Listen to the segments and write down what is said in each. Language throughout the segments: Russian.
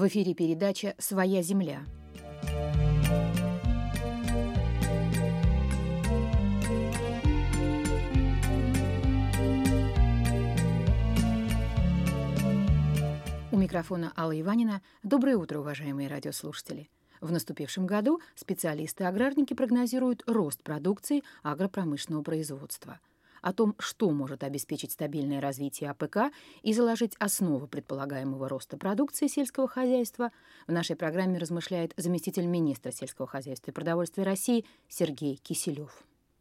В эфире передача «Своя земля». У микрофона Алла Иванина. Доброе утро, уважаемые радиослушатели. В наступившем году специалисты-аграрники прогнозируют рост продукции агропромышленного производства. О том, что может обеспечить стабильное развитие АПК и заложить основу предполагаемого роста продукции сельского хозяйства, в нашей программе размышляет заместитель министра сельского хозяйства и продовольствия России Сергей Киселев.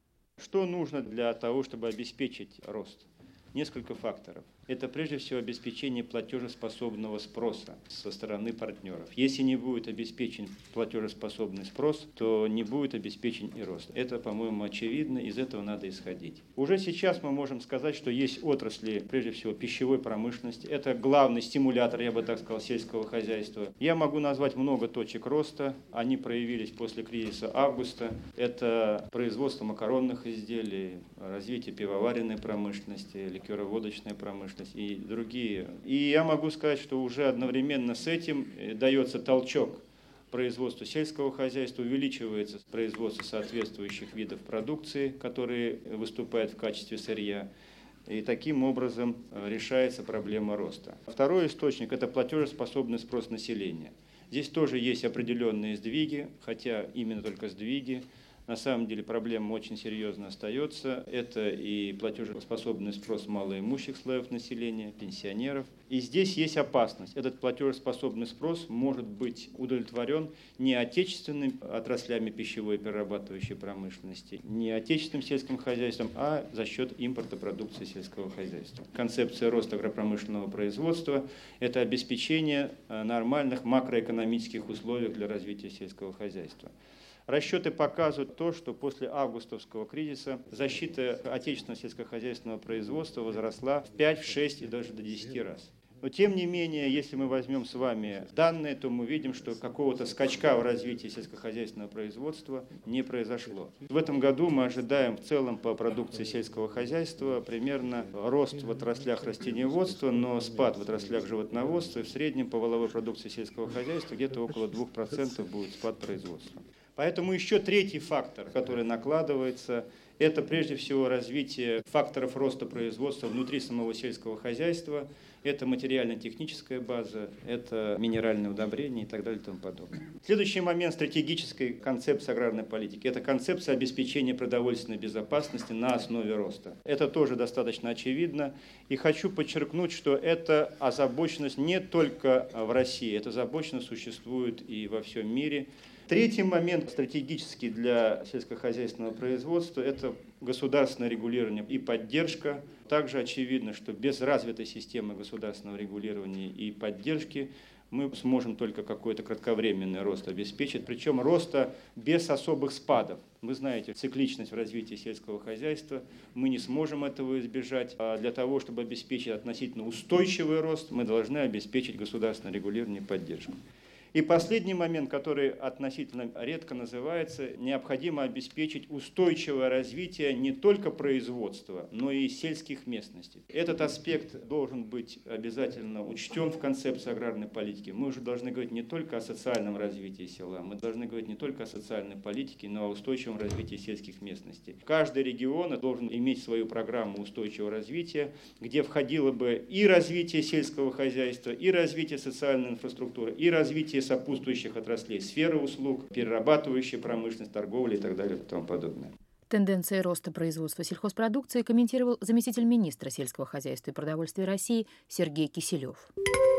Что нужно для того, чтобы обеспечить рост? Несколько факторов. Это прежде всего обеспечение платежеспособного спроса со стороны партнеров. Если не будет обеспечен платежеспособный спрос, то не будет обеспечен и рост. Это, по-моему, очевидно, из этого надо исходить. Уже сейчас мы можем сказать, что есть отрасли, прежде всего, пищевой промышленности. Это главный стимулятор, я бы так сказал, сельского хозяйства. Я могу назвать много точек роста. Они проявились после кризиса августа. Это производство макаронных изделий, развитие пивоваренной промышленности, ликероводочной промышленности и другие. И я могу сказать, что уже одновременно с этим дается толчок производству сельского хозяйства, увеличивается производство соответствующих видов продукции, которые выступают в качестве сырья. И таким образом решается проблема роста. Второй источник – это платежеспособный спрос населения. Здесь тоже есть определенные сдвиги, хотя именно только сдвиги. На самом деле проблема очень серьезно остается. Это и платежеспособный спрос малоимущих слоев населения, пенсионеров. И здесь есть опасность. Этот платежеспособный спрос может быть удовлетворен не отечественными отраслями пищевой и перерабатывающей промышленности, не отечественным сельским хозяйством, а за счет импорта продукции сельского хозяйства. Концепция роста агропромышленного производства – это обеспечение нормальных макроэкономических условий для развития сельского хозяйства. Расчеты показывают то, что после августовского кризиса защита отечественного сельскохозяйственного производства возросла в 5, в 6 и даже до 10 раз. Но тем не менее, если мы возьмем с вами данные, то мы видим, что какого-то скачка в развитии сельскохозяйственного производства не произошло. В этом году мы ожидаем в целом по продукции сельского хозяйства примерно рост в отраслях растениеводства, но спад в отраслях животноводства, и в среднем по валовой продукции сельского хозяйства где-то около 2% будет спад производства. Поэтому еще третий фактор, который накладывается, это прежде всего развитие факторов роста производства внутри самого сельского хозяйства. Это материально-техническая база, это минеральные удобрения и так далее и тому подобное. Следующий момент стратегической концепции аграрной политики – это концепция обеспечения продовольственной безопасности на основе роста. Это тоже достаточно очевидно. И хочу подчеркнуть, что эта озабоченность не только в России, эта озабоченность существует и во всем мире. Третий момент стратегический для сельскохозяйственного производства – это государственное регулирование и поддержка. Также очевидно, что без развитой системы государственного регулирования и поддержки мы сможем только какой-то кратковременный рост обеспечить, причем роста без особых спадов. Вы знаете, цикличность в развитии сельского хозяйства, мы не сможем этого избежать. А для того, чтобы обеспечить относительно устойчивый рост, мы должны обеспечить государственное регулирование и поддержку. И последний момент, который относительно редко называется, необходимо обеспечить устойчивое развитие не только производства, но и сельских местностей. Этот аспект должен быть обязательно учтен в концепции аграрной политики. Мы уже должны говорить не только о социальном развитии села, мы должны говорить не только о социальной политике, но и о устойчивом развитии сельских местностей. Каждый регион должен иметь свою программу устойчивого развития, где входило бы и развитие сельского хозяйства, и развитие социальной инфраструктуры, и развитие сопутствующих отраслей, сферы услуг, перерабатывающая промышленность, торговля и так далее и тому подобное. Тенденции роста производства сельхозпродукции комментировал заместитель министра сельского хозяйства и продовольствия России Сергей Киселев.